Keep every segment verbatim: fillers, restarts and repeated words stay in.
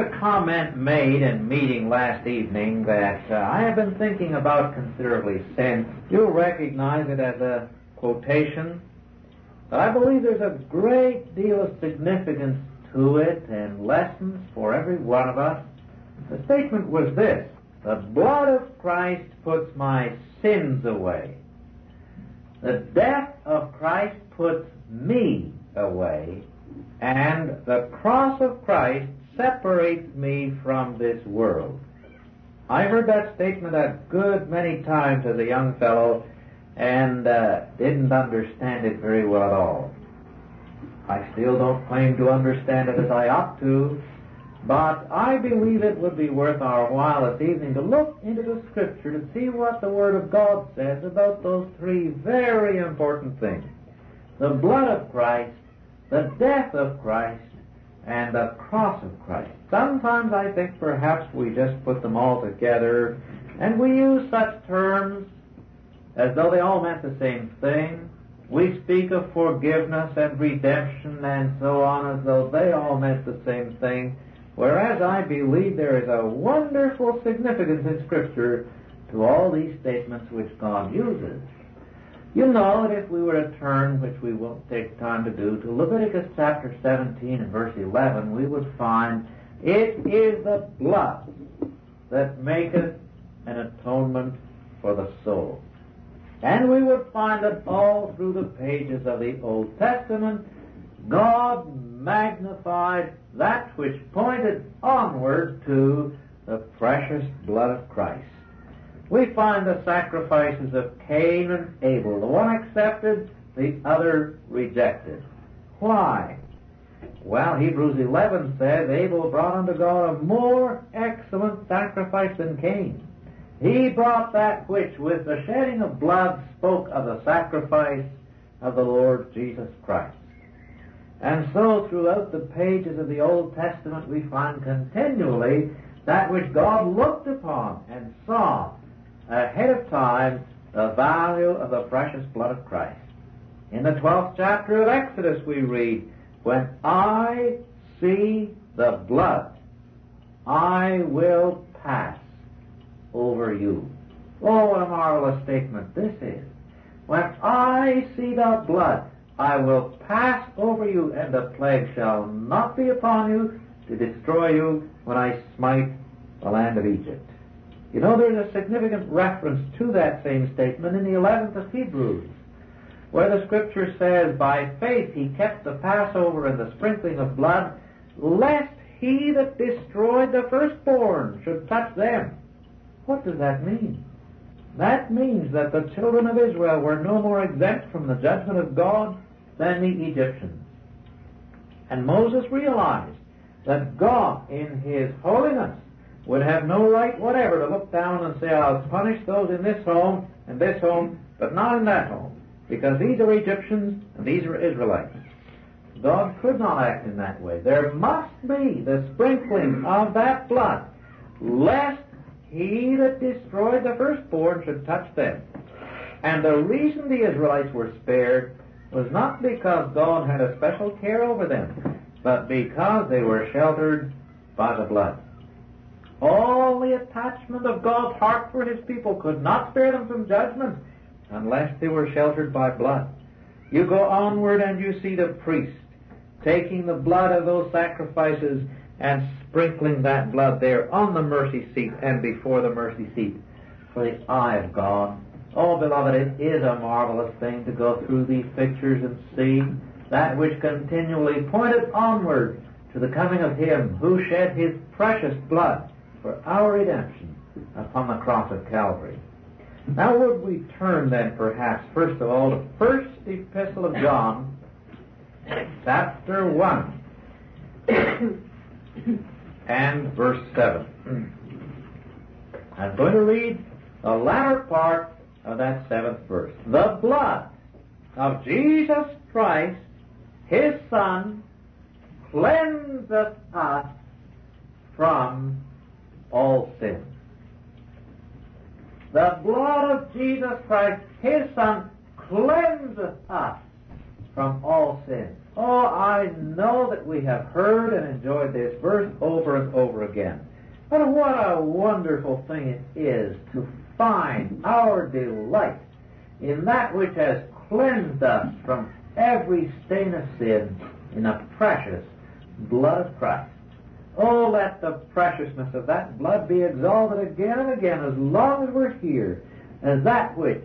had a comment made in meeting last evening that uh, I have been thinking about considerably since. You'll recognize it as a quotation, but I believe there's a great deal of significance to it and lessons for every one of us. The statement was this: the blood of Christ puts my sins away. The death of Christ puts me away, and the cross of Christ separates me from this world. I heard that statement a good many times as a young fellow and uh, didn't understand it very well at all. I still don't claim to understand it as I ought to, but I believe it would be worth our while this evening to look into the Scripture to see what the Word of God says about those three very important things: the blood of Christ, the death of Christ, and the cross of Christ. Sometimes I think perhaps we just put them all together and we use such terms as though they all meant the same thing. We speak of forgiveness and redemption and so on as though they all meant the same thing, whereas I believe there is a wonderful significance in Scripture to all these statements which God uses. You know that if we were to turn, which we won't take time to do, to Leviticus chapter seventeen and verse eleven, we would find it is the blood that maketh an atonement for the soul. And we would find that all through the pages of the Old Testament, God magnified that which pointed onward to the precious blood of Christ. We find the sacrifices of Cain and Abel, the one accepted, the other rejected. Why? Well, Hebrews eleven says Abel brought unto God a more excellent sacrifice than Cain. He brought that which with the shedding of blood spoke of the sacrifice of the Lord Jesus Christ. And so throughout the pages of the Old Testament we find continually that which God looked upon and saw ahead of time, the value of the precious blood of Christ. In the twelfth chapter of Exodus we read, when I see the blood, I will pass over you. Oh, what a marvelous statement this is. When I see the blood, I will pass over you, and the plague shall not be upon you to destroy you when I smite the land of Egypt. You know, there's a significant reference to that same statement in the eleventh of Hebrews, where the Scripture says, by faith he kept the Passover and the sprinkling of blood, lest he that destroyed the firstborn should touch them. What does that mean? That means that the children of Israel were no more exempt from the judgment of God than the Egyptians. And Moses realized that God, in his holiness, would have no right whatever to look down and say, I'll punish those in this home and this home, but not in that home, because these are Egyptians and these are Israelites. God could not act in that way. There must be the sprinkling of that blood, lest he that destroyed the firstborn should touch them. And the reason the Israelites were spared was not because God had a special care over them, but because they were sheltered by the blood. All the attachment of God's heart for his people could not spare them from judgment unless they were sheltered by blood. You go onward and you see the priest taking the blood of those sacrifices and sprinkling that blood there on the mercy seat and before the mercy seat for the eye of God. Oh, beloved, it is a marvelous thing to go through these pictures and see that which continually pointed onward to the coming of him who shed his precious blood for our redemption upon the cross of Calvary. Now would we turn then perhaps first of all to First Epistle of John, chapter one, and verse seven. I'm going to read the latter part of that seventh verse. The blood of Jesus Christ, his Son, cleanseth us from all sin. The blood of Jesus Christ, his Son, cleanseth us from all sin. Oh, I know that we have heard and enjoyed this verse over and over again. But what a wonderful thing it is to find our delight in that which has cleansed us from every stain of sin in the precious blood of Christ. Oh, let the preciousness of that blood be exalted again and again as long as we're here, as that which,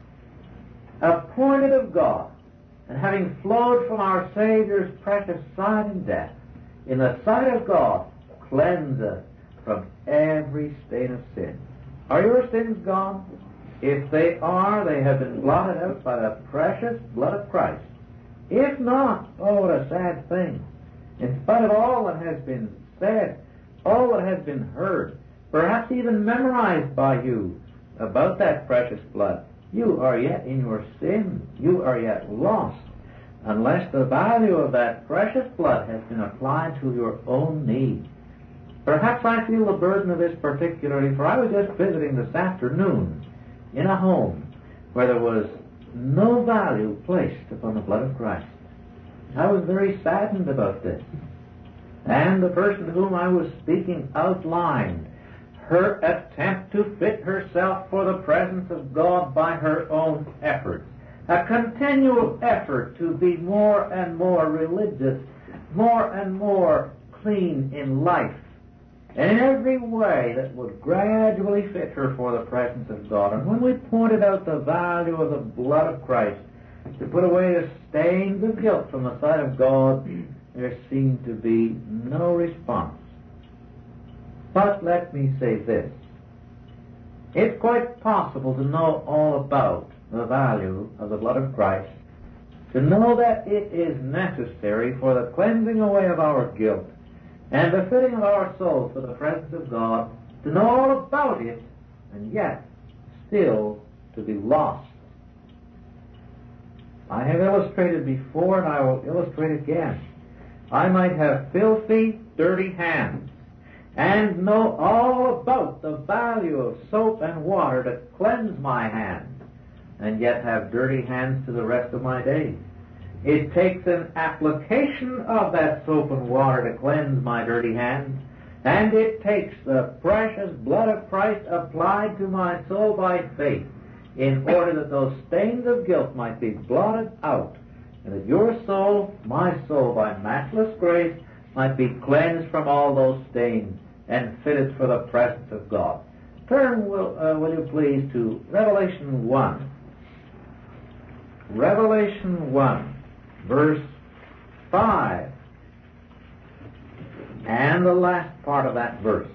appointed of God, and having flowed from our Savior's precious side in death, in the sight of God, cleanse us from every stain of sin. Are your sins gone? If they are, they have been blotted out by the precious blood of Christ. If not, oh, what a sad thing. In spite of all that has been said, all that has been heard, perhaps even memorized by you about that precious blood, you are yet in your sin. You are yet lost, unless the value of that precious blood has been applied to your own need. Perhaps I feel the burden of this particularly, for I was just visiting this afternoon in a home where there was no value placed upon the blood of Christ. I was very saddened about this. And the person to whom I was speaking outlined her attempt to fit herself for the presence of God by her own efforts. A continual effort to be more and more religious, more and more clean in life, and in every way that would gradually fit her for the presence of God. And when we pointed out the value of the blood of Christ to put away the stains of guilt from the sight of God, there seemed to be no response. But let me say this. It's quite possible to know all about the value of the blood of Christ, to know that it is necessary for the cleansing away of our guilt and the fitting of our souls for the presence of God, to know all about it, and yet still to be lost. I have illustrated before, and I will illustrate again. I might have filthy, dirty hands, and know all about the value of soap and water to cleanse my hands, and yet have dirty hands to the rest of my days. It takes an application of that soap and water to cleanse my dirty hands, and it takes the precious blood of Christ applied to my soul by faith in order that those stains of guilt might be blotted out, and that your soul, my soul, by matchless grace, might be cleansed from all those stains and fitted for the presence of God. Turn, will, uh, will you please, to Revelation one. Revelation one. Verse five, and the last part of that verse.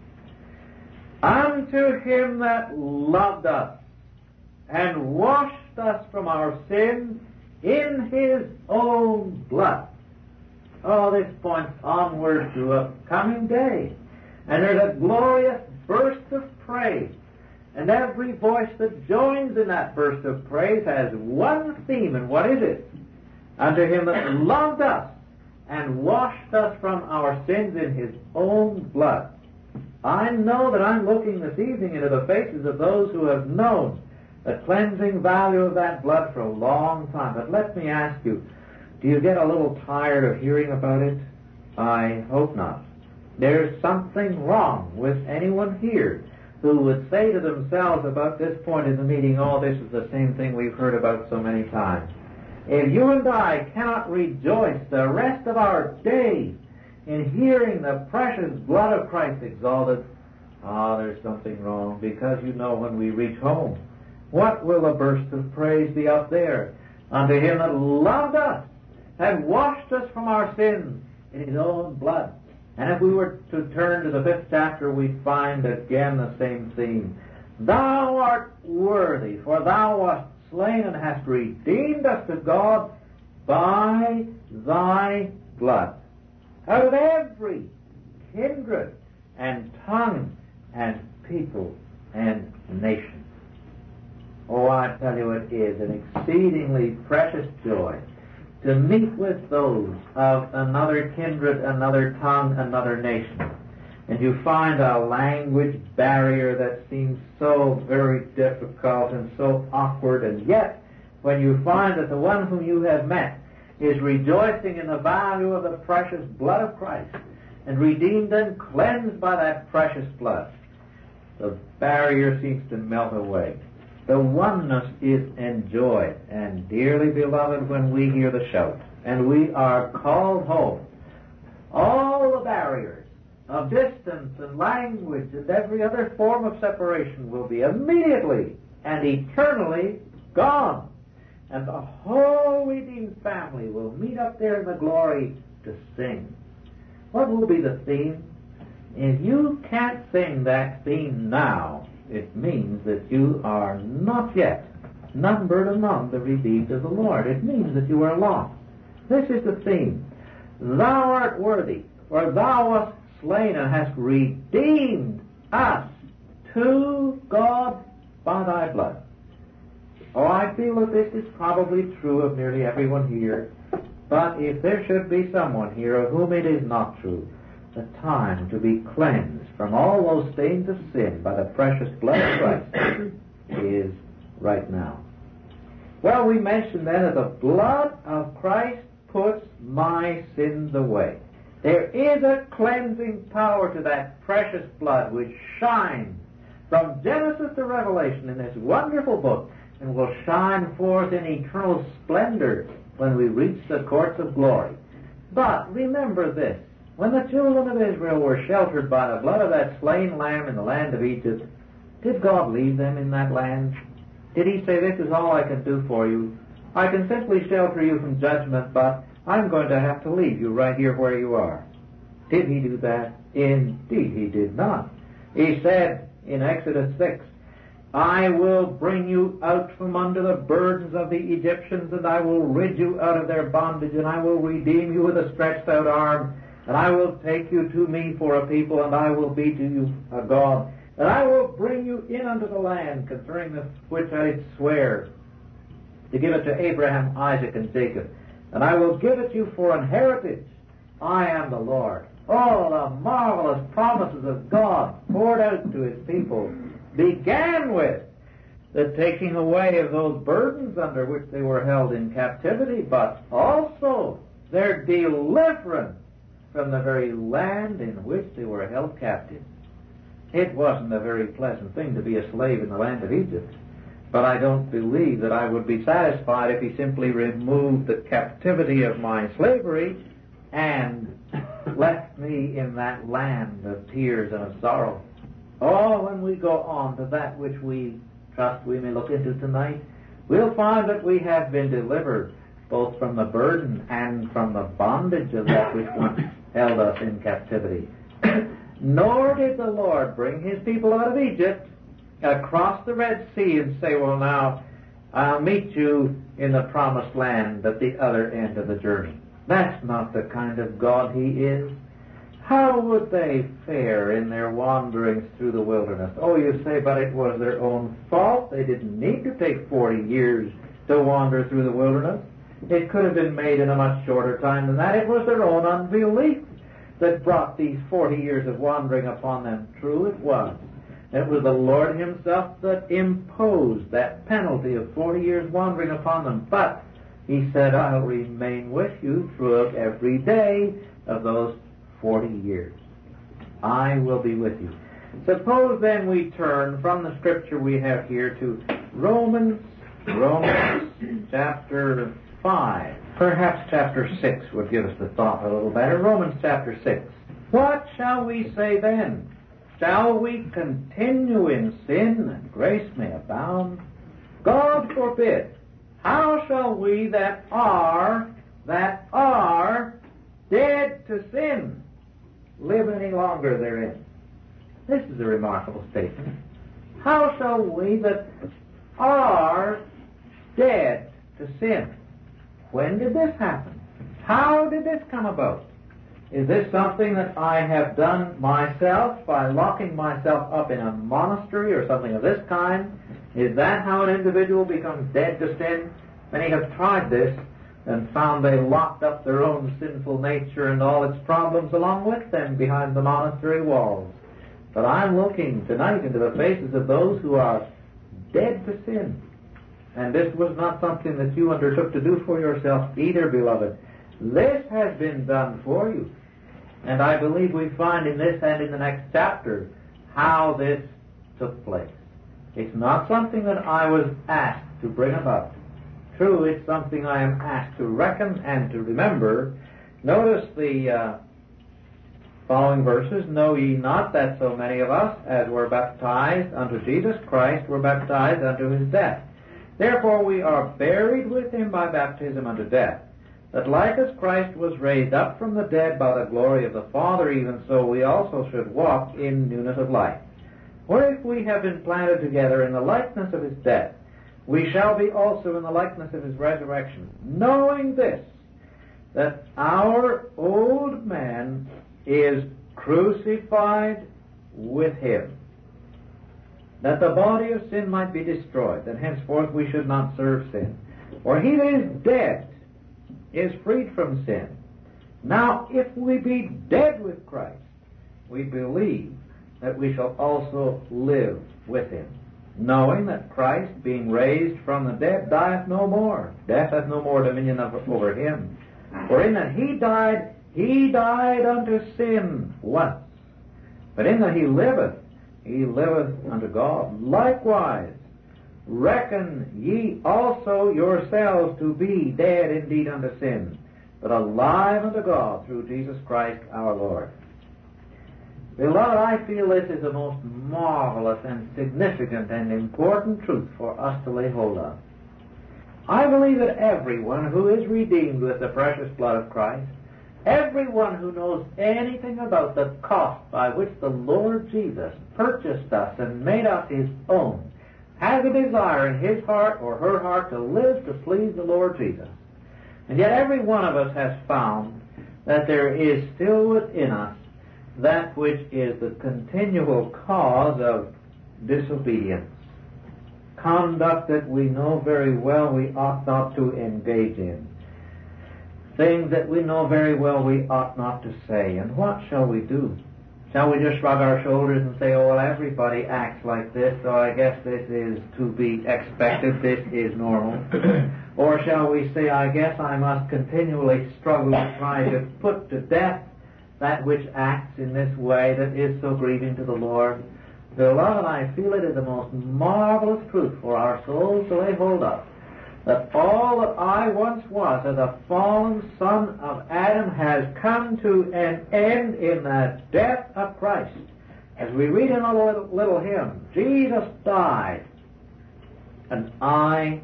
Unto him that loved us and washed us from our sins in his own blood. Oh, this points onward to a coming day. And there's a glorious burst of praise. And every voice that joins in that burst of praise has one theme, and what is it? Unto him that loved us and washed us from our sins in his own blood. I know that I'm looking this evening into the faces of those who have known the cleansing value of that blood for a long time. But let me ask you, do you get a little tired of hearing about it? I hope not. There's something wrong with anyone here who would say to themselves about this point in the meeting, oh, this is the same thing we've heard about so many times. If you and I cannot rejoice the rest of our days in hearing the precious blood of Christ exalted, ah, there's something wrong, because you know when we reach home, what will a burst of praise be up there? Unto him that loved us and washed us from our sins in his own blood. And if we were to turn to the fifth chapter, we'd find again the same theme. Thou art worthy, for thou wast slain and hast redeemed us to God by thy blood, out of every kindred and tongue and people and nation. Oh, I tell you, it is an exceedingly precious joy to meet with those of another kindred, another tongue, another nation. And you find a language barrier that seems so very difficult and so awkward, and yet when you find that the one whom you have met is rejoicing in the value of the precious blood of Christ, and redeemed and cleansed by that precious blood, the barrier seems to melt away. The oneness is enjoyed, and dearly beloved, when we hear the shout, and we are called home, all the barriers of distance and language and every other form of separation will be immediately and eternally gone. And the whole redeemed family will meet up there in the glory to sing. What will be the theme? If you can't sing that theme now, it means that you are not yet numbered among the redeemed of the Lord. It means that you are lost. This is the theme. Thou art worthy, for thou wast slain and hast redeemed us to God by thy blood. Oh, I feel that this is probably true of nearly everyone here. But if there should be someone here of whom it is not true, the time to be cleansed from all those stains of sin by the precious blood of Christ is right now. Well, we mentioned then that the blood of Christ puts my sins away. There is a cleansing power to that precious blood which shines from Genesis to Revelation in this wonderful book and will shine forth in eternal splendor when we reach the courts of glory. But remember this. When the children of Israel were sheltered by the blood of that slain lamb in the land of Egypt, did God leave them in that land? Did he say, this is all I can do for you? I can simply shelter you from judgment, but I'm going to have to leave you right here where you are. Did he do that? Indeed he did not. He said in Exodus six, I will bring you out from under the burdens of the Egyptians, and I will rid you out of their bondage, and I will redeem you with a stretched out arm, and I will take you to me for a people, and I will be to you a God. And I will bring you in unto the land concerning the which I did swear to give it to Abraham, Isaac, and Jacob. And I will give it you for an heritage. I am the Lord. Oh, the marvelous promises of God poured out to his people began with the taking away of those burdens under which they were held in captivity, but also their deliverance from the very land in which they were held captive. It wasn't a very pleasant thing to be a slave in the land of Egypt, but I don't believe that I would be satisfied if he simply removed the captivity of my slavery and left me in that land of tears and of sorrow. Oh, when we go on to that which we trust we may look into tonight, we'll find that we have been delivered both from the burden and from the bondage of that which once held us in captivity. Nor did the Lord bring his people out of Egypt across the Red Sea and say, well, now, I'll meet you in the promised land at the other end of the journey. That's not the kind of God he is. How would they fare in their wanderings through the wilderness? Oh, you say, but it was their own fault. They didn't need to take forty years to wander through the wilderness. It could have been made in a much shorter time than that. It was their own unbelief that brought these forty years of wandering upon them. True it was. It was the Lord himself that imposed that penalty of forty years wandering upon them. But he said, I'll remain with you throughout every day of those forty years. I will be with you. Suppose then we turn from the scripture we have here to Romans, Romans chapter five. Perhaps chapter six would give us the thought a little better. Romans chapter six. What shall we say then? Shall we continue in sin that grace may abound? God forbid. How shall we that are, that are dead to sin, live any longer therein? This is a remarkable statement. How shall we that are dead to sin? When did this happen? How did this come about? Is this something that I have done myself by locking myself up in a monastery or something of this kind? Is that how an individual becomes dead to sin? Many have tried this and found they locked up their own sinful nature and all its problems along with them behind the monastery walls. But I'm looking tonight into the faces of those who are dead to sin. And this was not something that you undertook to do for yourself either, beloved. This has been done for you. And I believe we find in this and in the next chapter how this took place. It's not something that I was asked to bring about. True, it's something I am asked to reckon and to remember. Notice the uh, following verses. Know ye not that so many of us, as were baptized unto Jesus Christ, were baptized unto his death? Therefore we are buried with him by baptism unto death, that like as Christ was raised up from the dead by the glory of the Father, even so we also should walk in newness of life. For if we have been planted together in the likeness of his death, we shall be also in the likeness of his resurrection, knowing this, that our old man is crucified with him, that the body of sin might be destroyed, that henceforth we should not serve sin. For he that is dead is freed from sin. Now, if we be dead with Christ, we believe that we shall also live with him, knowing that Christ, being raised from the dead, dieth no more. Death hath no more dominion over him. For in that he died, he died unto sin once. But in that he liveth, he liveth unto God. Likewise, reckon ye also yourselves to be dead indeed unto sin, but alive unto God through Jesus Christ our Lord. Beloved, I feel this is the most marvelous and significant and important truth for us to lay hold of. I believe that everyone who is redeemed with the precious blood of Christ, everyone who knows anything about the cost by which the Lord Jesus purchased us and made us his own, has a desire in his heart or her heart to live to please the Lord Jesus. And yet every one of us has found that there is still within us that which is the continual cause of disobedience, conduct that we know very well we ought not to engage in, things that we know very well we ought not to say. And what shall we do? Shall we just shrug our shoulders and say, oh, well, everybody acts like this, so I guess this is to be expected, this is normal? Or shall we say, I guess I must continually struggle to try to put to death that which acts in this way that is so grieving to the Lord? Beloved, I feel it is the most marvelous truth for our souls to lay hold of, that all that I once was as a fallen son of Adam has come to an end in the death of Christ. As we read in a little, little hymn, Jesus died, and I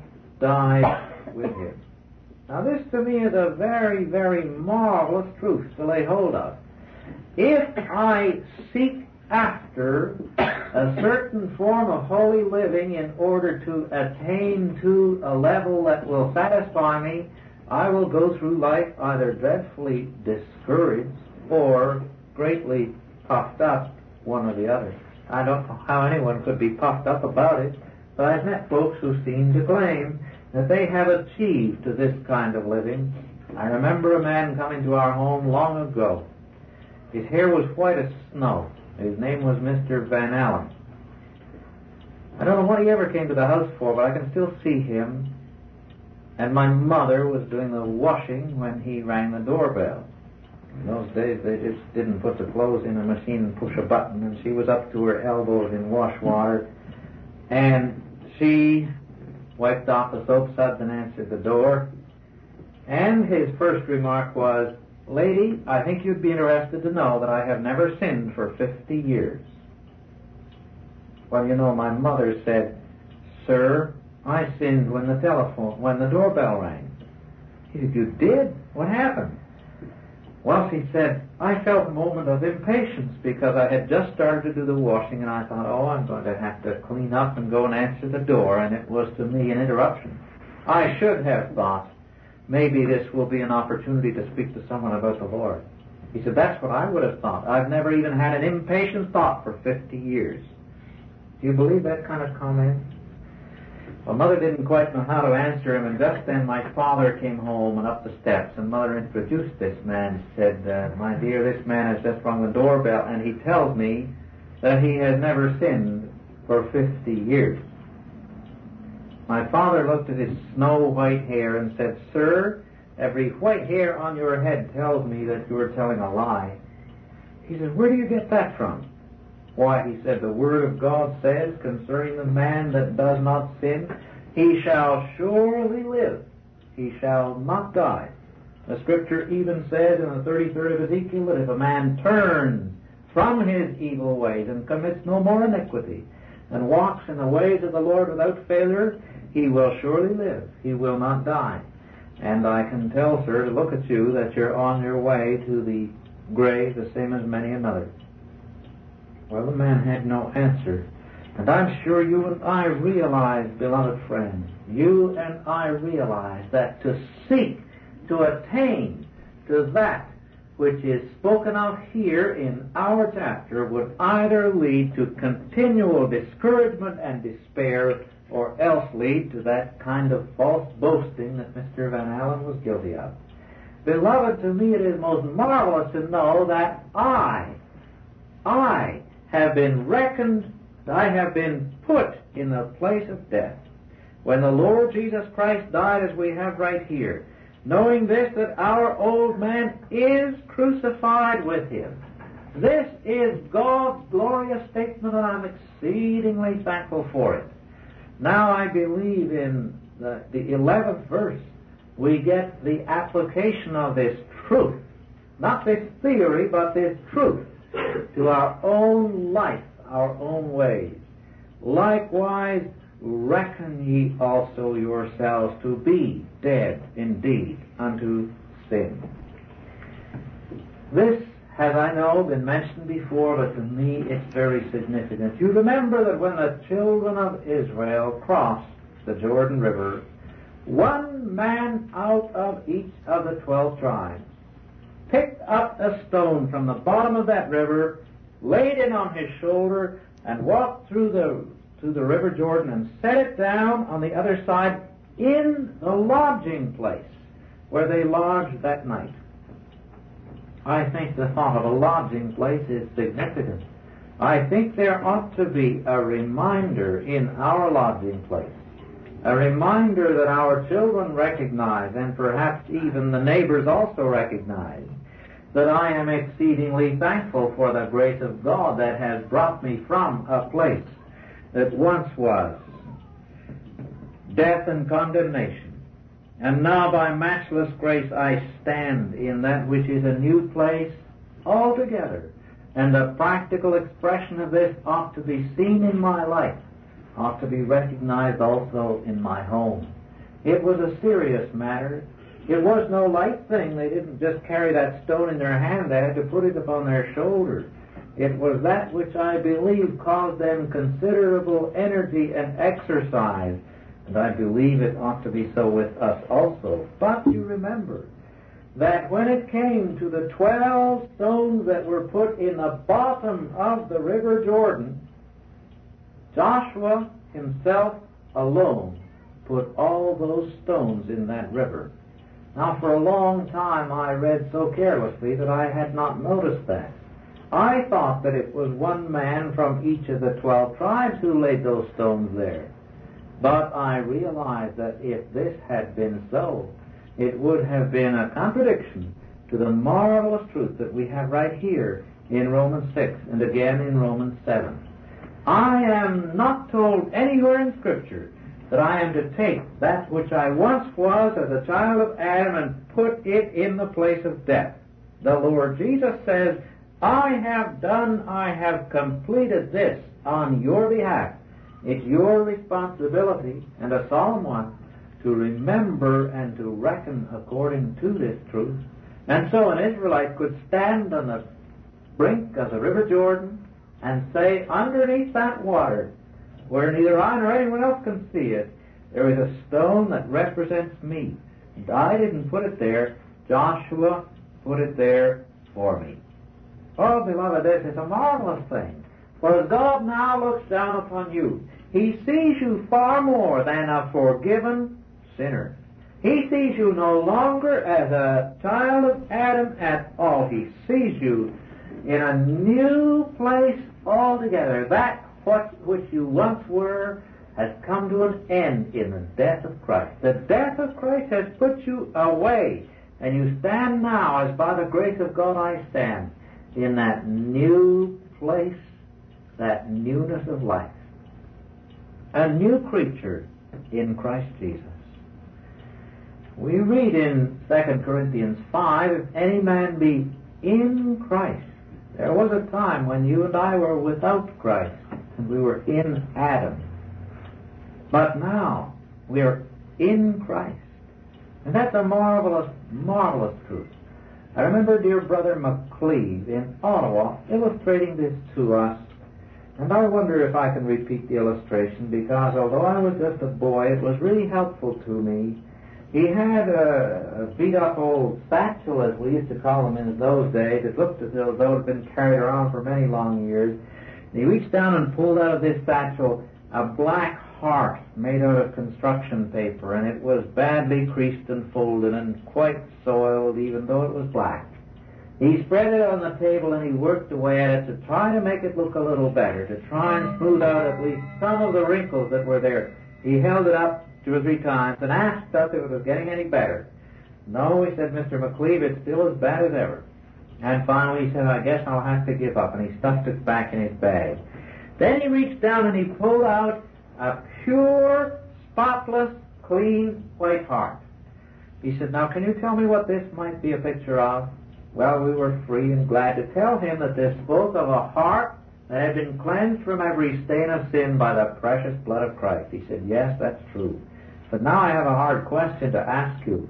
died with him. Now this to me is a very, very marvelous truth to lay hold of. If I seek after a certain form of holy living in order to attain to a level that will satisfy me, I will go through life either dreadfully discouraged or greatly puffed up, one or the other. I don't know how anyone could be puffed up about it, but I've met folks who seem to claim that they have achieved to this kind of living. I remember a man coming to our home long ago. His hair was white as snow. His name was Mister Van Allen. I don't know what he ever came to the house for, but I can still see him. And my mother was doing the washing when he rang the doorbell. In those days, they just didn't put the clothes in a machine and push a button, and she was up to her elbows in wash water. And she wiped off the soap suds and answered the door. And his first remark was, "Lady, I think you'd be interested to know that I have never sinned for fifty years. Well, you know, my mother said, "Sir, I sinned when the telephone, when the doorbell rang." He said, "You did? What happened?" Well, she said, "I felt a moment of impatience because I had just started to do the washing, and I thought, oh, I'm going to have to clean up and go and answer the door," and it was to me an interruption. I should have thought, maybe this will be an opportunity to speak to someone about the Lord. He said, "That's what I would have thought. I've never even had an impatient thought for fifty years. Do you believe that kind of comment? Well, Mother didn't quite know how to answer him, and just then my father came home and up the steps, and Mother introduced this man. She said, uh, "My dear, this man has just rung the doorbell, and he tells me that he has never sinned for fifty years. My father looked at his snow-white hair and said, "Sir, every white hair on your head tells me that you are telling a lie." He said, "Where do you get that from?" "Why," he said, "the Word of God says concerning the man that does not sin, he shall surely live. He shall not die." The Scripture even said in the thirty-third of Ezekiel that if a man turns from his evil ways and commits no more iniquity and walks in the ways of the Lord without failure, he will surely live. He will not die. And I can tell, sir, to look at you, that you're on your way to the grave the same as many another. Well, the man had no answer. And I'm sure you and I realize, beloved friends, you and I realize that to seek to attain to that which is spoken of here in our chapter would either lead to continual discouragement and despair, or else lead to that kind of false boasting that Mister Van Allen was guilty of. Beloved, to me it is most marvelous to know that I, I have been reckoned, I have been put in the place of death. When the Lord Jesus Christ died as we have right here, knowing this, that our old man is crucified with him. This is God's glorious statement, and I'm exceedingly thankful for it. Now I believe in the, the eleventh verse we get the application of this truth, not this theory, but this truth, to our own life, our own ways. Likewise, reckon ye also yourselves to be dead indeed unto sin. This has, I know, been mentioned before, but to me it's very significant. You remember that when the children of Israel crossed the Jordan River, one man out of each of the twelve tribes picked up a stone from the bottom of that river, laid it on his shoulder, and walked through the to the River Jordan and set it down on the other side in the lodging place where they lodged that night. I think the thought of a lodging place is significant. I think there ought to be a reminder in our lodging place, a reminder that our children recognize, and perhaps even the neighbors also recognize, that I am exceedingly thankful for the grace of God that has brought me from a place that once was death and condemnation, and now by matchless grace I stand in that which is a new place altogether. And the practical expression of this ought to be seen in my life, ought to be recognized also in my home. It was a serious matter. It was no light thing. They didn't just carry that stone in their hand. They had to put it upon their shoulder. It was that which I believe caused them considerable energy and exercise, and I believe it ought to be so with us also. But you remember that when it came to the twelve stones that were put in the bottom of the River Jordan, Joshua himself alone put all those stones in that river. Now, for a long time I read so carelessly that I had not noticed that. I thought that it was one man from each of the twelve tribes who laid those stones there. But I realized that if this had been so, it would have been a contradiction to the marvelous truth that we have right here in Romans six and again in Romans seven. I am not told anywhere in Scripture that I am to take that which I once was as a child of Adam and put it in the place of death. The Lord Jesus says, I have done, I have completed this on your behalf. It's your responsibility, and a solemn one, to remember and to reckon according to this truth. And so an Israelite could stand on the brink of the River Jordan and say, underneath that water, where neither I nor anyone else can see it, there is a stone that represents me. And I didn't put it there. Joshua put it there for me. Oh, beloved, this is a marvelous thing. For as God now looks down upon you, He sees you far more than a forgiven sinner. He sees you no longer as a child of Adam at all. He sees you in a new place altogether. That what which you once were has come to an end in the death of Christ. The death of Christ has put you away, and you stand now, as by the grace of God I stand, in that new place, that newness of life. A new creature in Christ Jesus. We read in Second Corinthians five, if any man be in Christ. There was a time when you and I were without Christ, and we were in Adam. But now we are in Christ. And that's a marvelous, marvelous truth. I remember dear brother McCleve in Ottawa illustrating this to us, and I wonder if I can repeat the illustration, because although I was just a boy, it was really helpful to me. He had a, a beat-up old satchel, as we used to call them in those days. It looked as though it had been carried around for many long years. And he reached down and pulled out of this satchel a black heart made out of construction paper, and it was badly creased and folded and quite soiled, even though it was black. He spread it on the table and he worked away at it to try to make it look a little better, to try and smooth out at least some of the wrinkles that were there. He held it up two or three times and asked us if it was getting any better. No, he said, Mister McCleve, it's still as bad as ever. And finally he said, I guess I'll have to give up, and he stuffed it back in his bag. Then he reached down and he pulled out a pure, spotless, clean, white heart. He said, now can you tell me what this might be a picture of? Well, we were free and glad to tell him that this spoke of a heart that had been cleansed from every stain of sin by the precious blood of Christ. He said, yes, that's true. But now I have a hard question to ask you.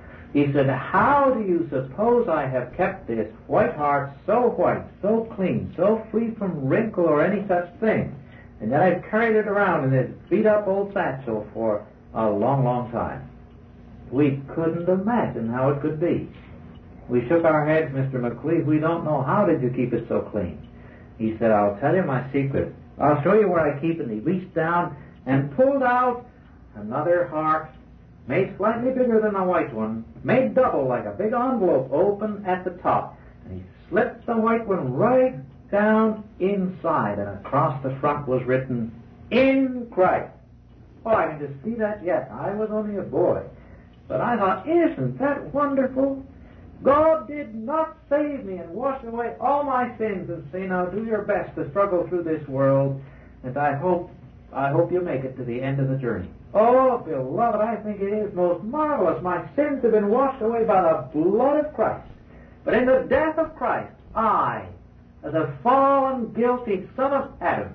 He said, how do you suppose I have kept this white heart so white, so clean, so free from wrinkle or any such thing, and yet I've carried it around in this beat-up old satchel for a long, long time? We couldn't imagine how it could be. We shook our heads, Mister McCleve. We don't know. How did you keep it so clean? He said, I'll tell you my secret. I'll show you where I keep it. And he reached down and pulled out another heart, made slightly bigger than the white one, made double like a big envelope, open at the top. And he slipped the white one right down inside, and across the front was written, in Christ. Oh, I can just see that yet. I was only a boy. But I thought, isn't that wonderful? God did not save me and wash away all my sins and say, now do your best to struggle through this world, and I hope I hope you make it to the end of the journey. Oh, beloved, I think it is most marvelous. My sins have been washed away by the blood of Christ. But in the death of Christ, I, as a fallen, guilty son of Adam,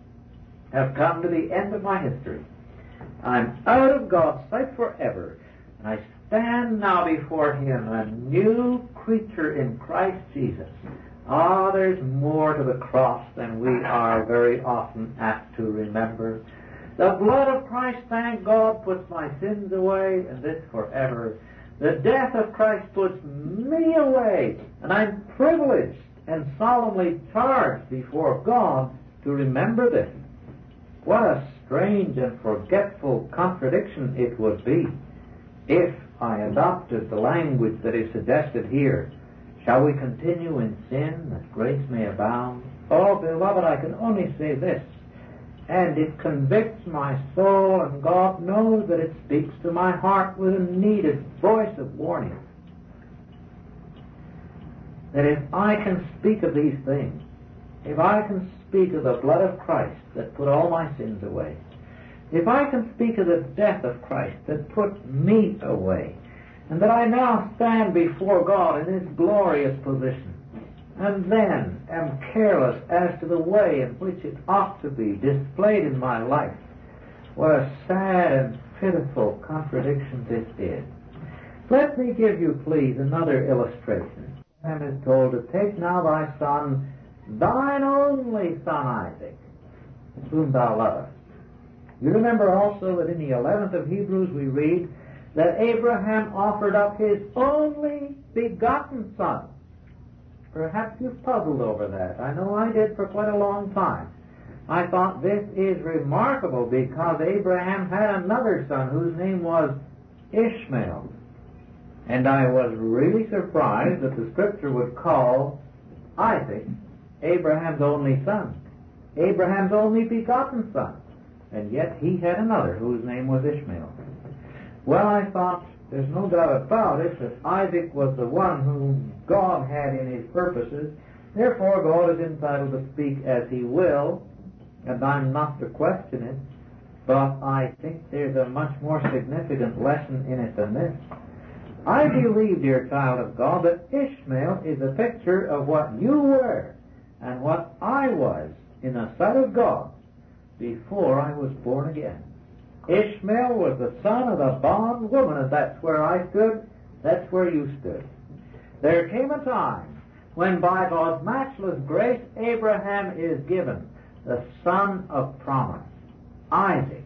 have come to the end of my history. I'm out of God's sight forever, and I stand now before Him, a new creature in Christ Jesus. Ah, there's more to the cross than we are very often apt to remember. The blood of Christ, thank God, puts my sins away, and this forever. The death of Christ puts me away, and I'm privileged and solemnly charged before God to remember this. What a strange and forgetful contradiction it would be if I adopted the language that is suggested here. Shall we continue in sin that grace may abound? Oh, beloved, I can only say this, and it convicts my soul, and God knows that it speaks to my heart with a needed voice of warning. That if I can speak of these things, if I can speak of the blood of Christ that put all my sins away, if I can speak of the death of Christ that put me away, and that I now stand before God in His glorious position, and then am careless as to the way in which it ought to be displayed in my life, what a sad and pitiful contradiction this is. Let me give you, please, another illustration. Abraham is told to take now thy son, thine only son Isaac, whom thou lovest. You remember also that in the eleventh of Hebrews we read that Abraham offered up his only begotten son. Perhaps you've puzzled over that. I know I did for quite a long time. I thought this is remarkable because Abraham had another son whose name was Ishmael. And I was really surprised that the Scripture would call Isaac Abraham's only son, Abraham's only begotten son. and yet he had another whose name was Ishmael. Well, I thought, there's no doubt about it that Isaac was the one whom God had in his purposes. Therefore, God is entitled to speak as he will, and I'm not to question it. But I think there's a much more significant lesson in it than this. I believe, dear child of God, that Ishmael is a picture of what you were and what I was in the sight of God before I was born again. Ishmael was the son of a bondwoman, and that's where I stood, that's where you stood. There came a time when by God's matchless grace Abraham is given the son of promise, Isaac.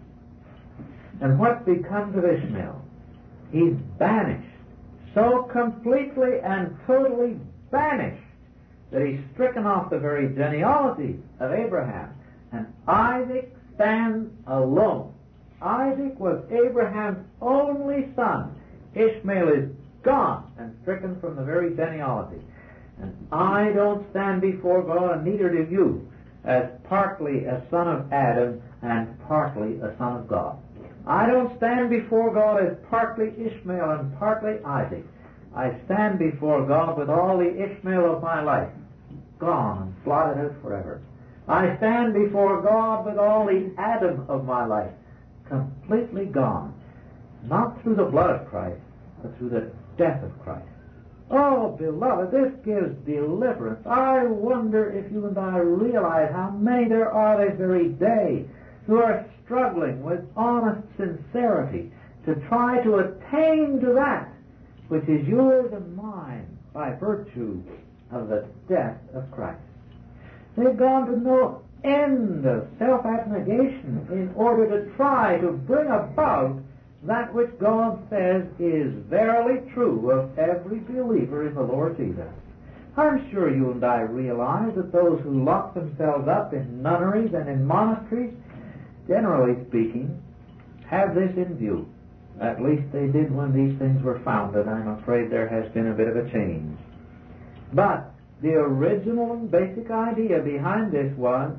And what becomes of Ishmael? He's banished, so completely and totally banished that he's stricken off the very genealogy of Abraham. And Isaac stands alone. Isaac was Abraham's only son. Ishmael is gone and stricken from the very genealogy. And I don't stand before God, and neither do you, as partly a son of Adam and partly a son of God. I don't stand before God as partly Ishmael and partly Isaac. I stand before God with all the Ishmael of my life gone and blotted out forever. I stand before God with all the Adam of my life completely gone, not through the blood of Christ, but through the death of Christ. Oh, beloved, this gives deliverance. I wonder if you and I realize how many there are this very day who are struggling with honest sincerity to try to attain to that which is yours and mine by virtue of the death of Christ. They've gone to no end of self-abnegation in order to try to bring about that which God says is verily true of every believer in the Lord Jesus. I'm sure you and I realize that those who lock themselves up in nunneries and in monasteries, generally speaking, have this in view. At least they did when these things were founded. I'm afraid there has been a bit of a change. But the original and basic idea behind this was,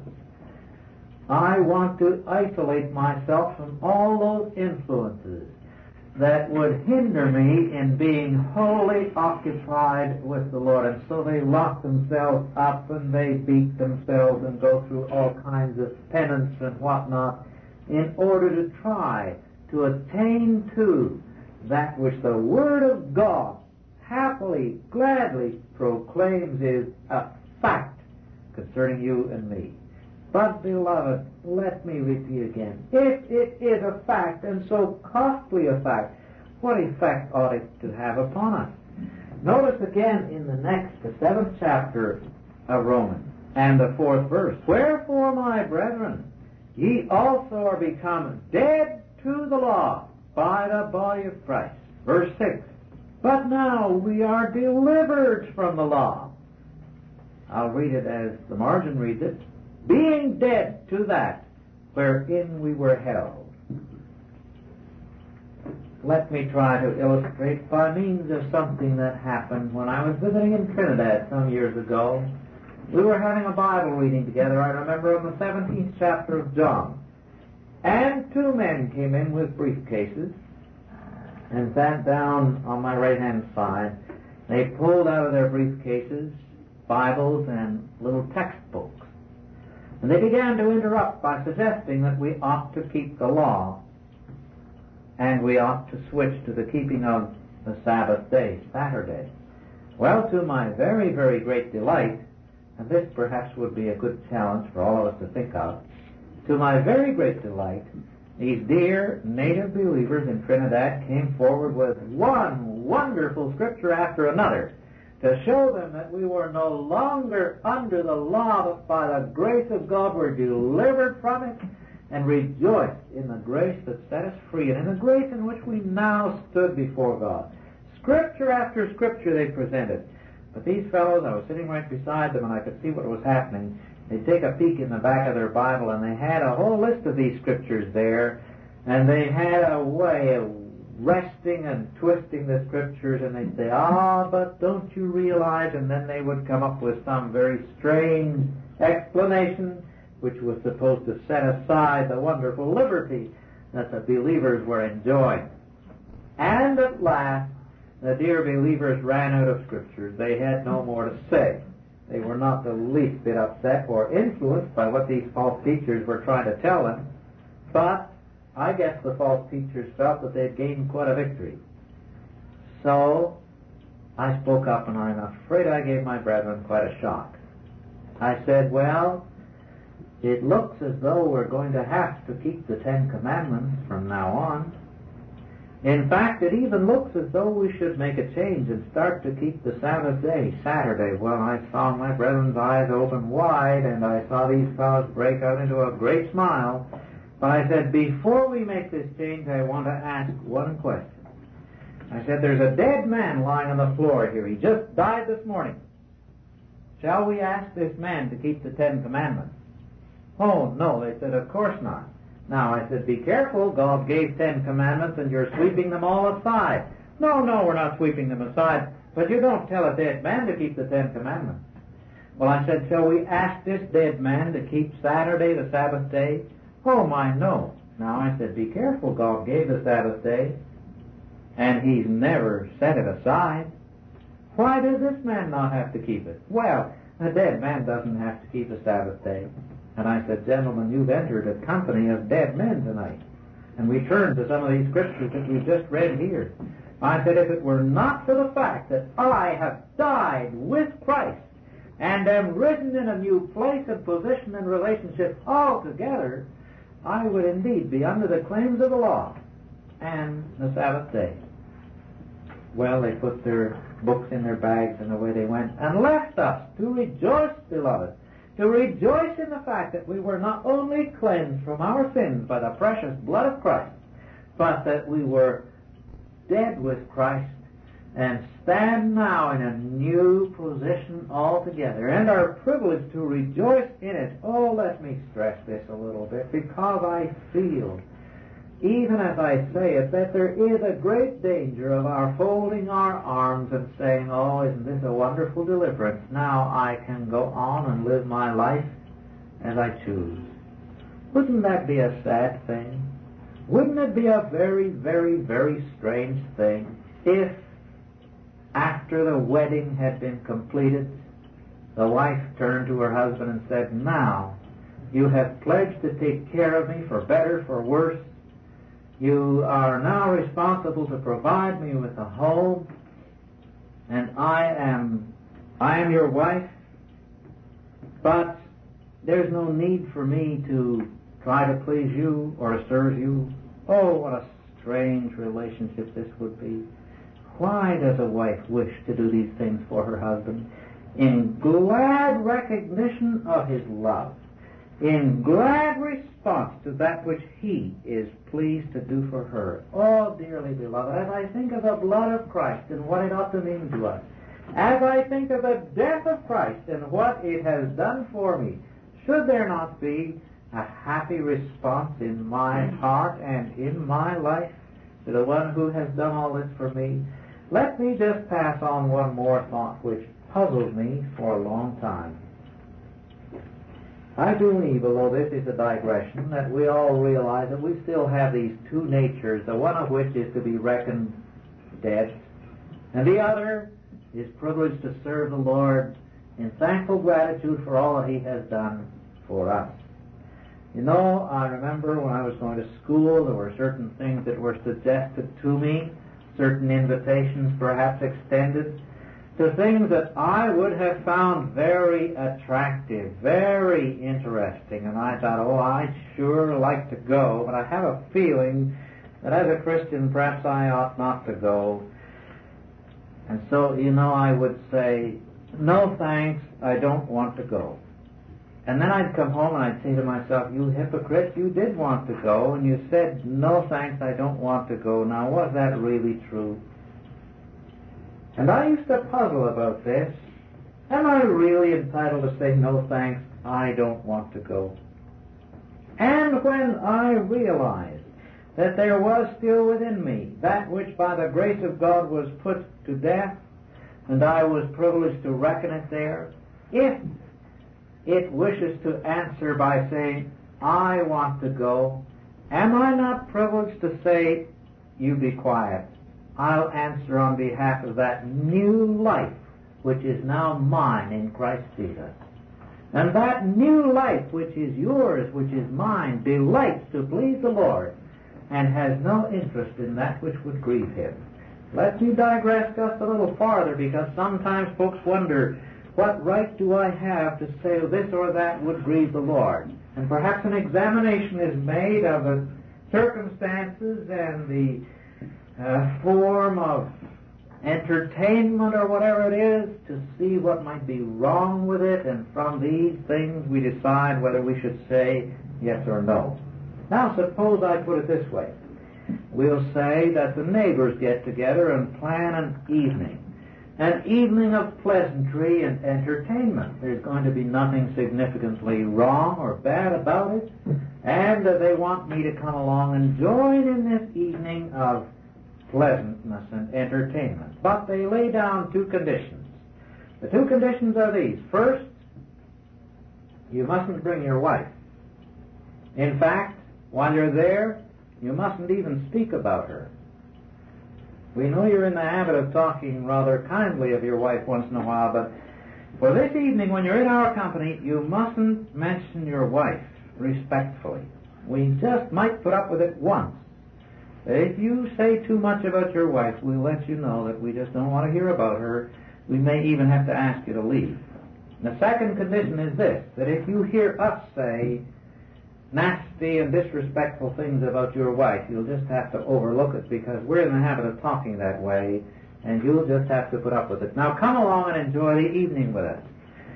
I want to isolate myself from all those influences that would hinder me in being wholly occupied with the Lord. And so they lock themselves up and they beat themselves and go through all kinds of penance and whatnot in order to try to attain to that which the Word of God happily, gladly proclaims is a fact concerning you and me. But, beloved, let me repeat again, if it is a fact, and so costly a fact, what effect ought it to have upon us? Notice again in the next, the seventh chapter of Romans, and the fourth verse, wherefore, my brethren, ye also are become dead to the law by the body of Christ. Verse six, but now we are delivered from the law. I'll read it as the margin reads it. Being dead to that wherein we were held. Let me try to illustrate by means of something that happened when I was visiting in Trinidad some years ago. We were having a Bible reading together, I remember, on the seventeenth chapter of John. And two men came in with briefcases and sat down on my right-hand side. They pulled out of their briefcases Bibles and little textbooks. And they began to interrupt by suggesting that we ought to keep the law and we ought to switch to the keeping of the Sabbath day, Saturday. Well, to my very, very great delight, and this perhaps would be a good challenge for all of us to think of, to my very great delight, these dear native believers in Trinidad came forward with one wonderful scripture after another to show them that we were no longer under the law, but by the grace of God were delivered from it and rejoiced in the grace that set us free and in the grace in which we now stood before God. Scripture after scripture they presented. But these fellows, I was sitting right beside them and I could see what was happening. They'd take a peek in the back of their Bible and they had a whole list of these scriptures there, and they had a way of resting and twisting the scriptures, and they'd say, ah, but don't you realize, and then they would come up with some very strange explanation which was supposed to set aside the wonderful liberty that the believers were enjoying. And at last, the dear believers ran out of Scriptures. They had no more to say. They were not the least bit upset or influenced by what these false teachers were trying to tell them, but I guess the false teachers felt that they'd gained quite a victory. So I spoke up, and I'm afraid I gave my brethren quite a shock. I said, well, it looks as though we're going to have to keep the Ten Commandments from now on. In fact, it even looks as though we should make a change and start to keep the Sabbath day, Saturday. Well, I saw my brethren's eyes open wide, and I saw these fellows break out into a great smile. But I said, before we make this change, I want to ask one question. I said, there's a dead man lying on the floor here. He just died this morning. Shall we ask this man to keep the Ten Commandments? Oh, no, they said, of course not. Now, I said, be careful. God gave Ten Commandments, and you're sweeping them all aside. No, no, we're not sweeping them aside. But you don't tell a dead man to keep the Ten Commandments. Well, I said, shall we ask this dead man to keep Saturday, the Sabbath day? Oh, my, no. Now, I said, be careful. God gave the Sabbath day, and He's never set it aside. Why does this man not have to keep it? Well, a dead man doesn't have to keep the Sabbath day. And I said, gentlemen, you've entered a company of dead men tonight. And we turned to some of these scriptures that we've just read here. I said, if it were not for the fact that I have died with Christ and am risen in a new place and position and relationship altogether, I would indeed be under the claims of the law and the Sabbath day. Well, they put their books in their bags and away they went and left us to rejoice, beloved. To rejoice in the fact that we were not only cleansed from our sins by the precious blood of Christ, but that we were dead with Christ and stand now in a new position altogether, and are privileged to rejoice in it. Oh, let me stress this a little bit, because I feel, even as I say it, that there is a great danger of our folding our arms and saying, oh, isn't this a wonderful deliverance? Now I can go on and live my life as I choose. Wouldn't that be a sad thing? Wouldn't it be a very, very, very strange thing if, after the wedding had been completed, the wife turned to her husband and said, now, you have pledged to take care of me for better, for worse. You are now responsible to provide me with a home, and I am, I am your wife, but there's no need for me to try to please you or to serve you. Oh, what a strange relationship this would be. Why does a wife wish to do these things for her husband? In glad recognition of his love, in glad response to that which he is pleased to do for her. Oh, dearly beloved, as I think of the blood of Christ and what it ought to mean to us, as I think of the death of Christ and what it has done for me, should there not be a happy response in my heart and in my life to the one who has done all this for me? Let me just pass on one more thought which puzzled me for a long time. I believe, although this is a digression, that we all realize that we still have these two natures, the one of which is to be reckoned dead, and the other is privileged to serve the Lord in thankful gratitude for all that He has done for us. You know, I remember when I was going to school, there were certain things that were suggested to me, certain invitations perhaps extended, to things that I would have found very attractive, very interesting. And I thought, oh, I'd sure like to go, but I have a feeling that as a Christian perhaps I ought not to go. And so, you know, I would say, no thanks, I don't want to go. And then I'd come home and I'd say to myself, you hypocrite, you did want to go, and you said, no thanks, I don't want to go. Now, was that really true? And I used to puzzle about this. Am I really entitled to say, no thanks, I don't want to go? And when I realized that there was still within me that which by the grace of God was put to death, and I was privileged to reckon it there, if it wishes to answer by saying, I want to go, am I not privileged to say, you be quiet? I'll answer on behalf of that new life which is now mine in Christ Jesus. And that new life which is yours, which is mine, delights to please the Lord and has no interest in that which would grieve him. Let me digress just a little farther, because sometimes folks wonder, what right do I have to say this or that would grieve the Lord? And perhaps an examination is made of the circumstances and the uh, form of entertainment or whatever it is to see what might be wrong with it, and from these things we decide whether we should say yes or no. Now suppose I put it this way. We'll say that the neighbors get together and plan an evening. An evening of pleasantry and entertainment. There's going to be nothing significantly wrong or bad about it, and uh, they want me to come along and join in this evening of pleasantness and entertainment. But they lay down two conditions. The two conditions are these. First, you mustn't bring your wife. In fact, while you're there, you mustn't even speak about her. We know you're in the habit of talking rather kindly of your wife once in a while, but for this evening, when you're in our company, you mustn't mention your wife respectfully. We just might put up with it once. If you say too much about your wife, we'll let you know that we just don't want to hear about her. We may even have to ask you to leave. The second condition is this, that if you hear us say nasty and disrespectful things about your wife, you'll just have to overlook it, because we're in the habit of talking that way, and you'll just have to put up with it. Now come along and enjoy the evening with us.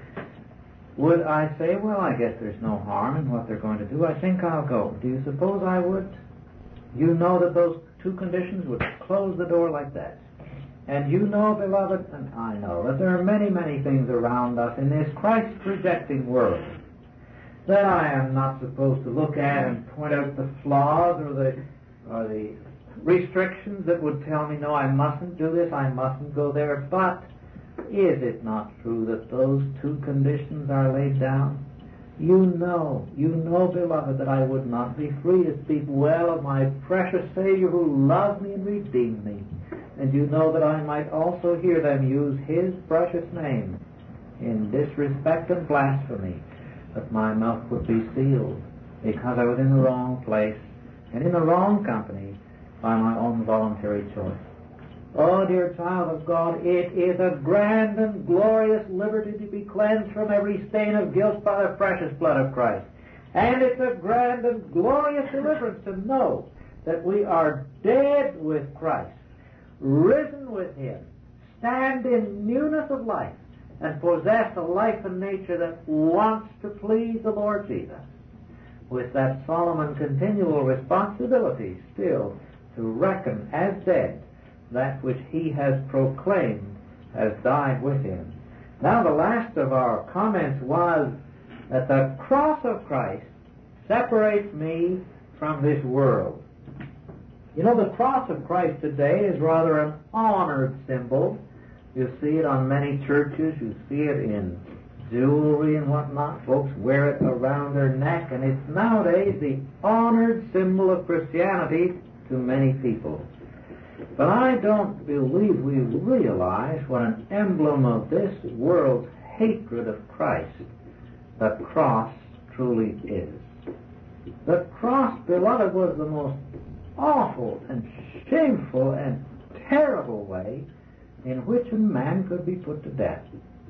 Would I say, well, I guess there's no harm in what they're going to do. I think I'll go. Do you suppose I would? You know that those two conditions would close the door like that. And you know, beloved, and I know, that there are many, many things around us in this Christ-rejecting world that I am not supposed to look at and point out the flaws or the or the restrictions that would tell me, no, I mustn't do this, I mustn't go there. But is it not true that those two conditions are laid down? You know, you know, beloved, that I would not be free to speak well of my precious Savior who loved me and redeemed me. And you know that I might also hear them use His precious name in disrespect and blasphemy, but my mouth would be sealed because I was in the wrong place and in the wrong company by my own voluntary choice. Oh, dear child of God, it is a grand and glorious liberty to be cleansed from every stain of guilt by the precious blood of Christ. And it's a grand and glorious deliverance to know that we are dead with Christ, risen with Him, stand in newness of life, and possess a life and nature that wants to please the Lord Jesus, with that solemn and continual responsibility still to reckon as dead that which He has proclaimed has died with Him. Now, the last of our comments was that the cross of Christ separates me from this world. You know, the cross of Christ today is rather an honored symbol. You see it on many churches. You see it in jewelry and whatnot. Folks wear it around their neck, and it's nowadays the honored symbol of Christianity to many people. But I don't believe we realize what an emblem of this world's hatred of Christ the cross truly is. The cross, beloved, was the most awful and shameful and terrible way in which a man could be put to death.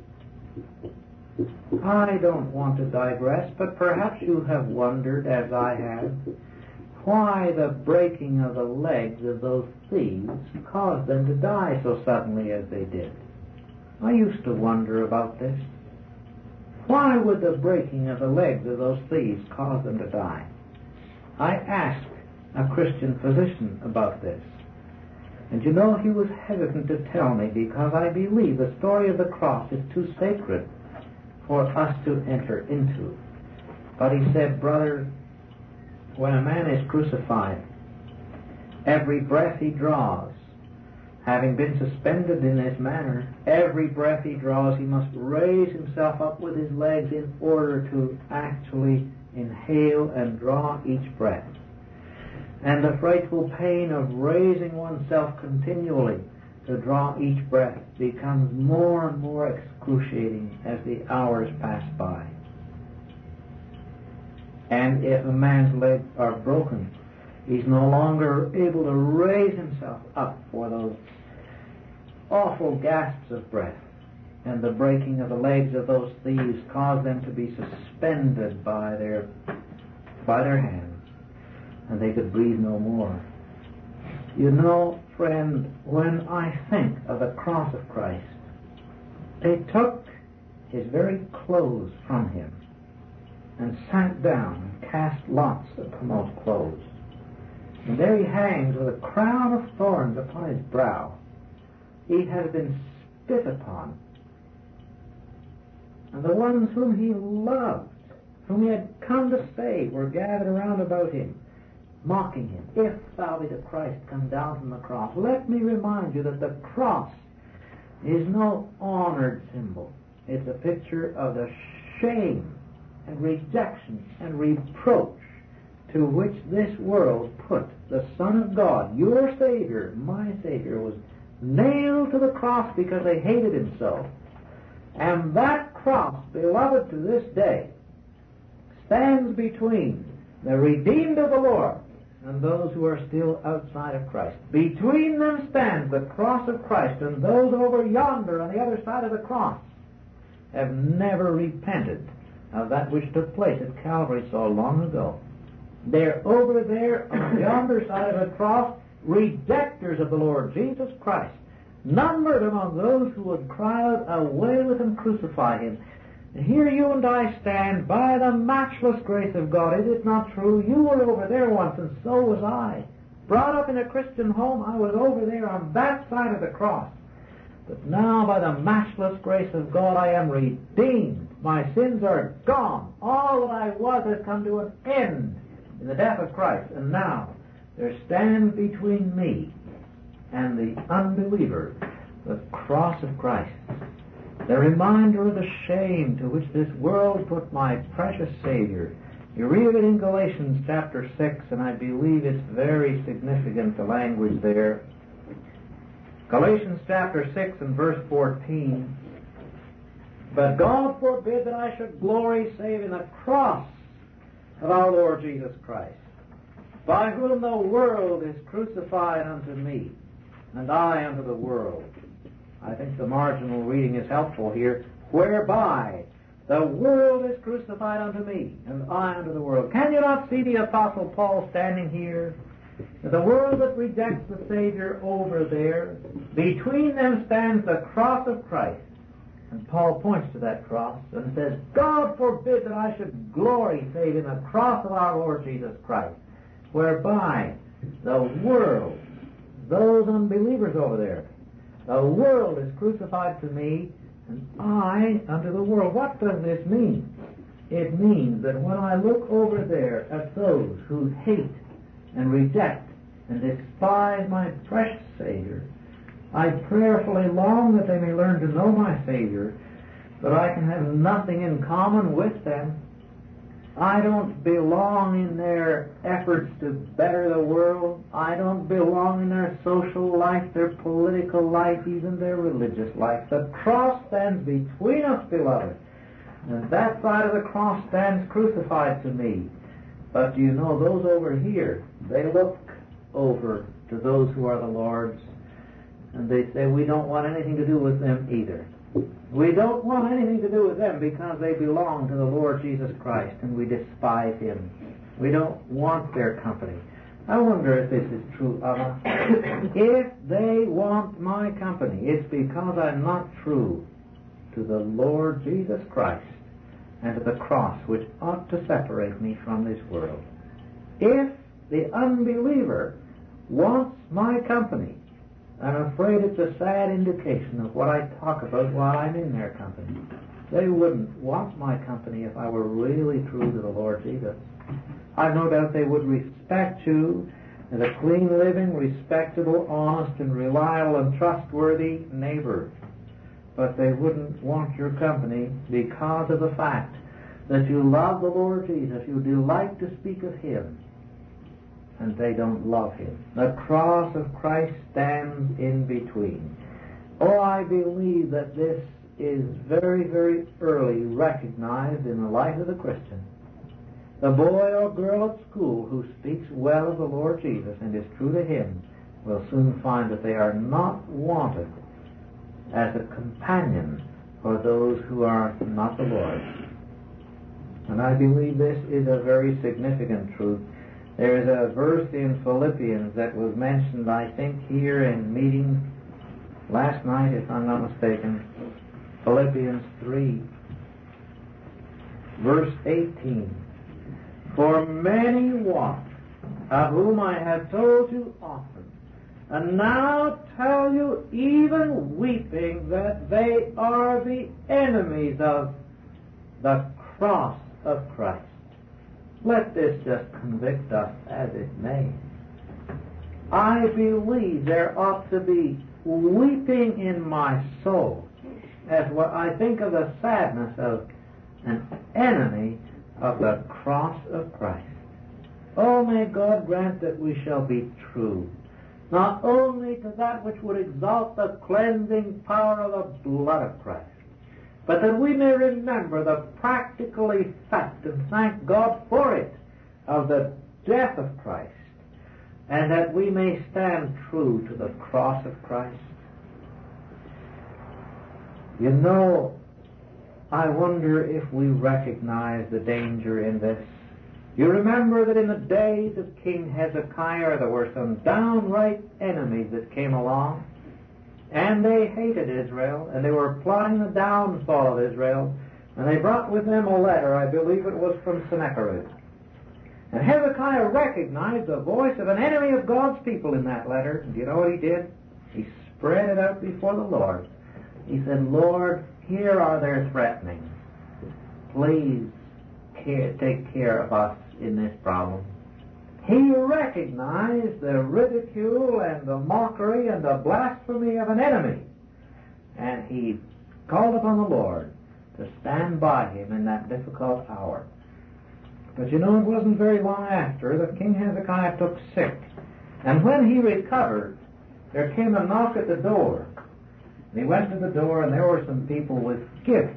I don't want to digress, but perhaps you have wondered, as I have, why the breaking of the legs of those thieves caused them to die so suddenly as they did. I used to wonder about this. Why would the breaking of the legs of those thieves cause them to die? I asked a Christian physician about this, and you know, he was hesitant to tell me because I believe the story of the cross is too sacred for us to enter into. But he said, brother, when a man is crucified, every breath he draws Having been suspended in this manner, every breath he draws, he must raise himself up with his legs in order to actually inhale and draw each breath. And the frightful pain of raising oneself continually to draw each breath becomes more and more excruciating as the hours pass by. And if a man's legs are broken, he's no longer able to raise himself up for those awful gasps of breath. And the breaking of the legs of those thieves caused them to be suspended by their by their hands, and they could breathe no more. You know, friend, when I think of the cross of Christ, they took his very clothes from him and sat down and cast lots upon those clothes. And there he hangs with a crown of thorns upon his brow. He has been spit upon. And the ones whom he loved, whom he had come to save, were gathered around about him, mocking him. If thou be the Christ, come down from the cross. Let me remind you that the cross is no honored symbol. It's a picture of the shame and rejection and reproach to which this world put the Son of God, your Savior, my Savior, was nailed to the cross because they hated him so. And that cross, beloved, to this day, stands between the redeemed of the Lord and those who are still outside of Christ. Between them stands the cross of Christ, and those over yonder on the other side of the cross have never repented of that which took place at Calvary so long ago. They're over there on yonder side of the cross, rejectors of the Lord Jesus Christ, numbered among those who would cry out, away with him, crucify him. And here you and I stand by the matchless grace of God. Is it not true? You were over there once, and so was I. Brought up in a Christian home, I was over there on that side of the cross. But now, by the matchless grace of God, I am redeemed. My sins are gone. All that I was has come to an end in the death of Christ. And now, there stands between me and the unbeliever the cross of Christ, the reminder of the shame to which this world put my precious Savior. You read it in Galatians chapter six, and I believe it's very significant, the language there. Galatians chapter six and verse fourteen. But God forbid that I should glory save in the cross of our Lord Jesus Christ, by whom the world is crucified unto me, and I unto the world. I think the marginal reading is helpful here. Whereby the world is crucified unto me, and I unto the world. Can you not see the Apostle Paul standing here? The world that rejects the Savior over there, between them stands the cross of Christ. And Paul points to that cross and says, God forbid that I should glory save in the cross of our Lord Jesus Christ, whereby the world, those unbelievers over there, the world is crucified to me, and I unto the world. What does this mean? It means that when I look over there at those who hate and reject and despise my precious Savior, I prayerfully long that they may learn to know my Savior, but I can have nothing in common with them. I don't belong in their efforts to better the world. I don't belong in their social life, their political life, even their religious life. The cross stands between us, beloved, and that side of the cross stands crucified to me. But you know, those over here, they look over to those who are the Lord's, and they say, we don't want anything to do with them either. We don't want anything to do with them because they belong to the Lord Jesus Christ, and we despise him. We don't want their company. I wonder if this is true of us. If they want my company, it's because I'm not true to the Lord Jesus Christ and to the cross, which ought to separate me from this world. If the unbeliever wants my company, I'm afraid it's a sad indication of what I talk about while I'm in their company. They wouldn't want my company if I were really true to the Lord Jesus. I've no doubt they would respect you as a clean living, respectable, honest, and reliable and trustworthy neighbor. But they wouldn't want your company because of the fact that you love the Lord Jesus. You delight to speak of Him, and they don't love Him. The cross of Christ stands in between. Oh, I believe that this is very, very early recognized in the life of the Christian. The boy or girl at school who speaks well of the Lord Jesus and is true to Him will soon find that they are not wanted as a companion for those who are not the Lord. And I believe this is a very significant truth. There is a verse in Philippians that was mentioned, I think, here in meeting last night, if I'm not mistaken. Philippians three, verse eighteen. For many walk, of whom I have told you often, and now tell you even weeping, that they are the enemies of the cross of Christ. Let this just convict us as it may. I believe there ought to be weeping in my soul as what I think of the sadness of an enemy of the cross of Christ. Oh, may God grant that we shall be true, not only to that which would exalt the cleansing power of the blood of Christ, but that we may remember the practical effect, and thank God for it, of the death of Christ, and that we may stand true to the cross of Christ. You know, I wonder if we recognize the danger in this. You remember that in the days of King Hezekiah there were some downright enemies that came along, and they hated Israel, and they were plotting the downfall of Israel, and they brought with them a letter, I believe it was from Sennacherib. And Hezekiah recognized the voice of an enemy of God's people in that letter, and do you know what he did? He spread it out before the Lord. He said, Lord, here are their threatenings. Please care, take care of us in this problem. He recognized the ridicule and the mockery and the blasphemy of an enemy. And he called upon the Lord to stand by him in that difficult hour. But you know, it wasn't very long after that King Hezekiah took sick. And when he recovered, there came a knock at the door. And he went to the door, and there were some people with gifts.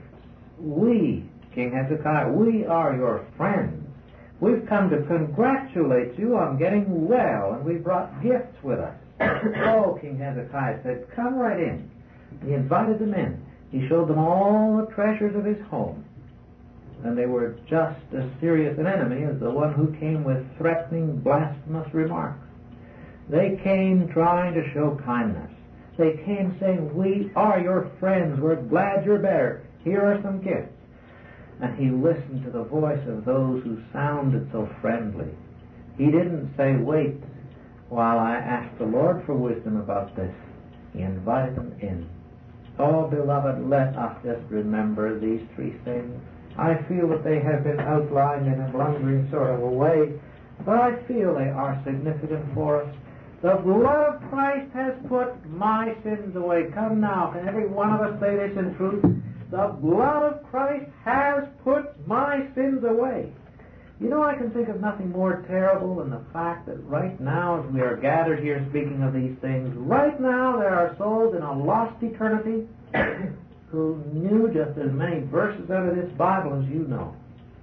We, King Hezekiah, we are your friends. We've come to congratulate you on getting well, and we brought gifts with us. Oh, King Hezekiah said, come right in. He invited them in. He showed them all the treasures of his home. And they were just as serious an enemy as the one who came with threatening, blasphemous remarks. They came trying to show kindness. They came saying, we are your friends. We're glad you're better. Here are some gifts. And he listened to the voice of those who sounded so friendly. He didn't say, wait while I ask the Lord for wisdom about this. He invited them in. Oh, beloved, let us just remember these three things. I feel that they have been outlined in a blundering sort of a way, but I feel they are significant for us. The blood of Christ has put my sins away. Come now, can every one of us say this in truth? The blood of Christ has put my sins away. You know, I can think of nothing more terrible than the fact that right now, as we are gathered here speaking of these things, right now there are souls in a lost eternity who knew just as many verses out of this Bible as you know,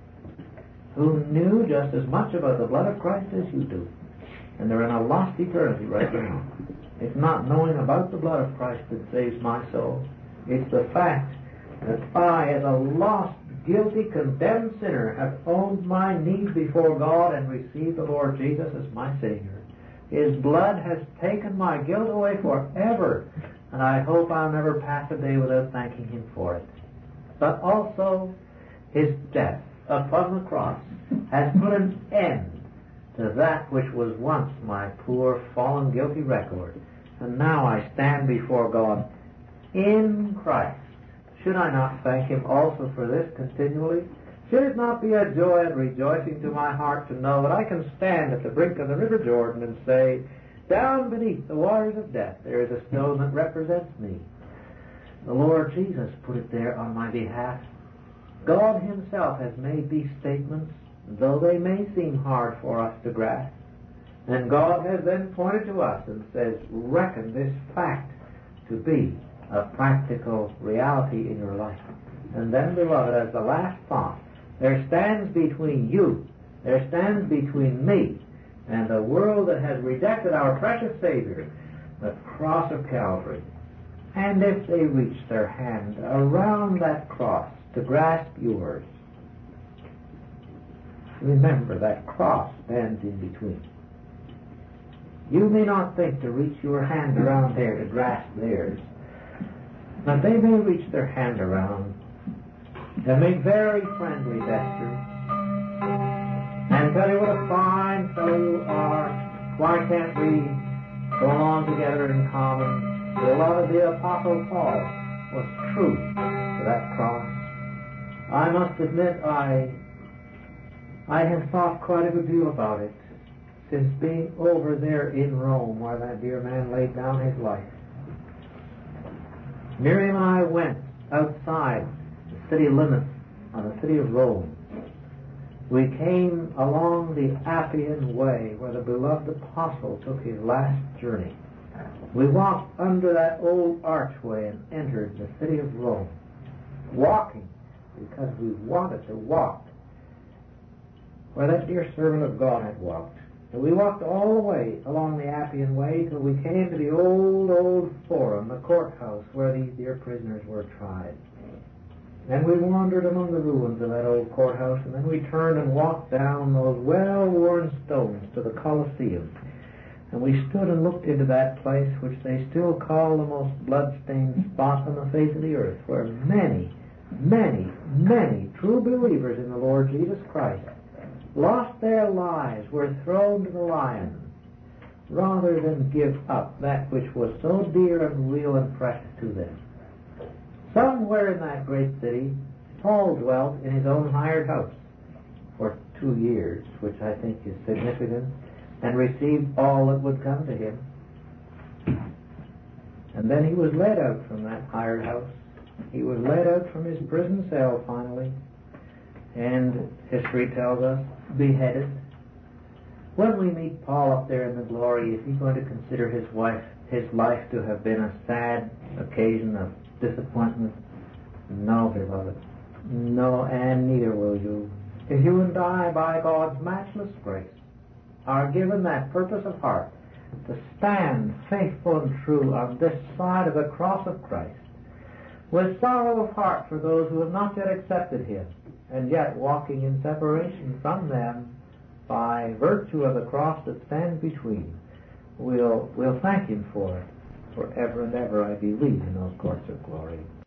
who knew just as much about the blood of Christ as you do. And they're in a lost eternity right now. It's not knowing about the blood of Christ that saves my soul. It's the fact that I, as a lost, guilty, condemned sinner, have owned my need before God and received the Lord Jesus as my Savior. His blood has taken my guilt away forever, and I hope I'll never pass a day without thanking Him for it. But also, His death upon the cross has put an end to that which was once my poor, fallen, guilty record. And now I stand before God in Christ. Should I not thank Him also for this continually? Should it not be a joy and rejoicing to my heart to know that I can stand at the brink of the River Jordan and say, down beneath the waters of death there is a stone that represents me. The Lord Jesus put it there on my behalf. God himself has made these statements, though they may seem hard for us to grasp. And God has then pointed to us and says, reckon this fact to be a practical reality in your life. And then, beloved, as the last thought, there stands between you, there stands between me, and the world that has rejected our precious Savior, the cross of Calvary. And if they reach their hand around that cross to grasp yours, remember that cross stands in between. You may not think to reach your hand around there to grasp theirs, but they may reach their hand around and make very friendly gestures and tell you what a fine fellow you are. Why can't we go along together in common? The love of the Apostle Paul was true to that cross. I must admit I I have thought quite a good deal about it since being over there in Rome where that dear man laid down his life. Miriam and I went outside the city limits of the city of Rome. We came along the Appian Way where the beloved apostle took his last journey. We walked under that old archway and entered the city of Rome, walking because we wanted to walk where that dear servant of God had walked. And we walked all the way along the Appian Way till we came to the old, old forum, the courthouse where these dear prisoners were tried. And we wandered among the ruins of that old courthouse, and then we turned and walked down those well-worn stones to the Colosseum. And we stood and looked into that place which they still call the most blood-stained spot on the face of the earth, where many, many, many true believers in the Lord Jesus Christ lost their lives, were thrown to the lions, rather than give up that which was so dear and real and precious to them. Somewhere in that great city, Paul dwelt in his own hired house for two years, which I think is significant, and received all that would come to him. And then he was led out from that hired house. He was led out from his prison cell finally, and history tells us, beheaded. When we meet Paul up there in the glory, is he going to consider his wife, his life to have been a sad occasion of disappointment? No, beloved. No, and neither will you. If you and I, by God's matchless grace, are given that purpose of heart to stand faithful and true on this side of the cross of Christ, with sorrow of heart for those who have not yet accepted him, and yet walking in separation from them by virtue of the cross that stands between, we'll, we'll thank him for it forever and ever, I believe, in those courts of glory.